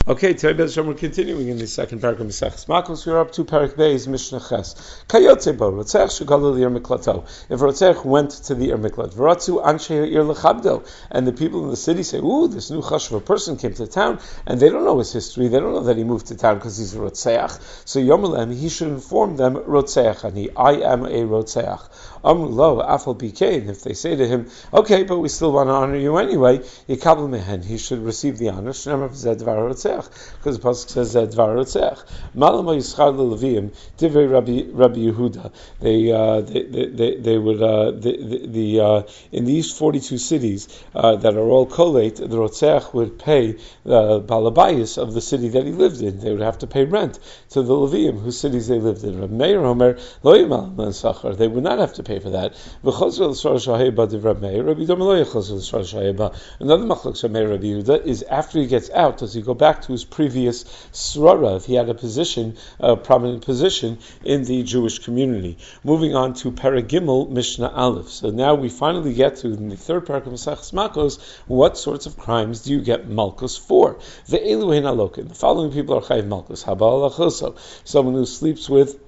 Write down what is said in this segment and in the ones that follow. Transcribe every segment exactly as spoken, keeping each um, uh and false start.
Okay, today Bez Hashem, we're continuing in the second parak of Maseches Makos. We're up to Parak Beis Mishnah Ches. Kayotze bo Rotzeach shegalul l'ir miklato. If Rotzeach went to the Ir Miklat, v'ratzu anshe ha'ir lechabdo, and the people in the city say, "Ooh, this new chashuv person came to town," and they don't know his history. They don't know that he moved to town because he's a Rotzeach. So Yomelem, he should inform them, Rotzeach ani, I am a Rotzeach. Amru lo afal bikein. If they say to him, "Okay, but we still want to honor you anyway," yikabel mehen, he should receive the honor. Shneimar v'zeh dvar Rotzeach. Because the pasuk says that Dvar Rotzeach. Malama Yischar LeLevim Divrei Rabbi Rabbi Yehuda. They uh, they, they they would uh, the the, the uh, in these forty-two cities uh, that are all kolate, the Rotzeach would pay the balabayis of the city that he lived in. They would have to pay rent to the Levim whose cities they lived in. Rabbi Meir Omer Lo Yimal Man Sachar. They would not have to pay for that. V'chozr l'Shor Shaheba Divrei Meir Rabbi Dom Lo Yechozr l'Shor Shaheba. Another machlok Shemei Rabbi Yehuda is after he gets out, does he go back to his previous srara, if he had a position, a prominent position in the Jewish community? Moving on to Paragimel Mishnah Aleph. So now we finally get to, in the third parak of Maseches Makos, what sorts of crimes do you get malchus for? The Eluhin Alokin. The following people are chayiv malchus. Habal Achoso, someone who sleeps with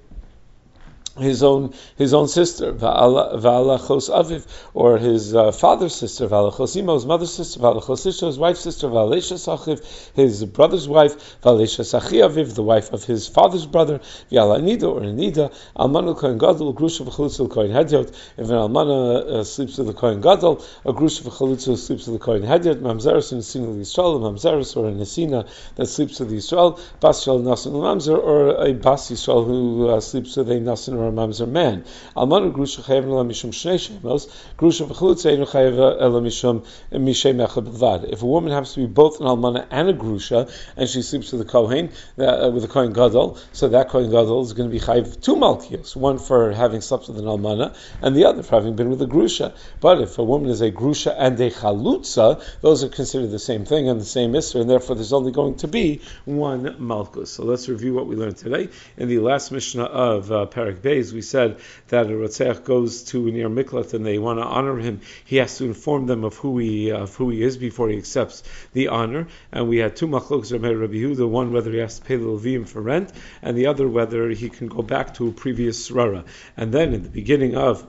his own his own sister, Va'alachos Aviv, or his uh, father's sister, Va'alachos Imo, his mother's sister, Va'alachos Isha, his wife's sister, Va'alesha Sachiv, his brother's wife, Va'alesha Sachi Aviv, the wife of his father's brother, V'ala Nida, or Nida, Almanu Kohen Gadol, Grusha V'chalutza Kohen Hedyot. If an Almana uh, sleeps with the Kohen Gadol, a Grusha V'chalutza sleeps with the Kohen Hedyot, Mamzeres in Nesina Yisrael, a Mamzeres or a Nesina that sleeps with Yisrael, Bas Yisrael Nasan Mamzer, or a Bas Yisrael who uh, sleeps with a Nasan or a Mamzer man. Almanu grusha chayav ela mishum shnei shemos. Grusha v'chalutza einu chayav ela mishum mishem echad b'lvad. If a woman happens to be both an almana and a grusha, and she sleeps with a kohen, uh, with a kohen gadol, so that kohen gadol is going to be chayav two malkios, one for having slept with an almana, and the other for having been with a grusha. But if a woman is a grusha and a chalutza, those are considered the same thing and the same isser, and therefore there's only going to be one malchus. So let's review what we learned today. In the last Mishnah of uh, Parak Beis, we said that a Rotzeach goes to an Ir Miklat and they want to honor him. He has to inform them of who he of who he is before he accepts the honor. And we had two machloks of Rabbi Yehuda, one whether he has to pay the Levim for rent, and the other whether he can go back to a previous srara. And then in the beginning of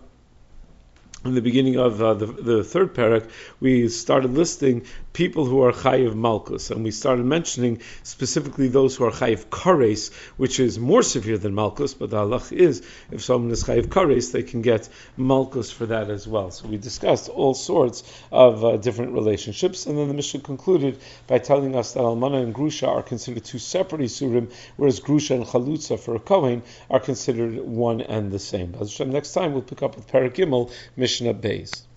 In the beginning of uh, the, the third parak, we started listing people who are chayiv malchus, and we started mentioning specifically those who are chayiv kares, which is more severe than malchus, but the halach is, if someone is chayiv kares, they can get malchus for that as well. So we discussed all sorts of uh, different relationships, and then the Mishnah concluded by telling us that almana and grusha are considered two separate isurim, whereas grusha and chalutza for a kohen are considered one and the same. Next time we'll pick up with Parak Gimel, Mishnah Beis.